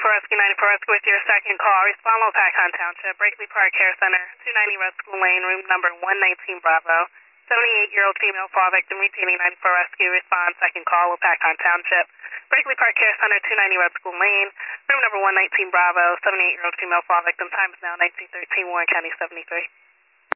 Rescue 94 Rescue with your second call. Respond low Paccon Township, Brakely Park Care Center, 290 Red School Lane, room number 119 Bravo. 78-year-old female fall victim retaining 94 Rescue. Respond second call low Paccon Township, Brakely Park Care Center, 290 Red School Lane, room number 119 Bravo. 78-year-old female fall victim. Time is now 19:13, Warren County 73.